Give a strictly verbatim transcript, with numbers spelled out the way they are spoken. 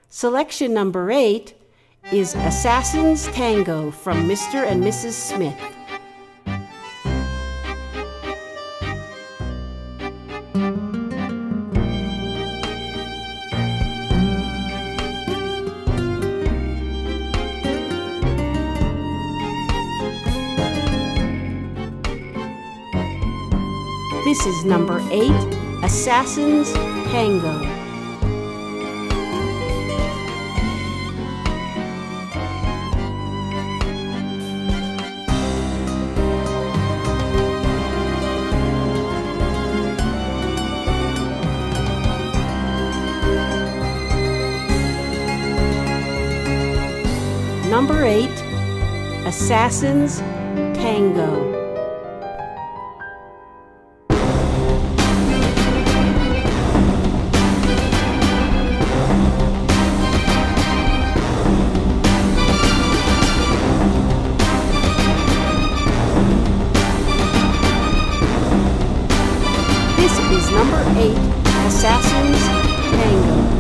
Selection number eight is Assassin's Tango from Mister and Missus Smith. This is number eight, Assassin's Tango. Number eight, Assassin's Tango. This is number eight, Assassin's Tango.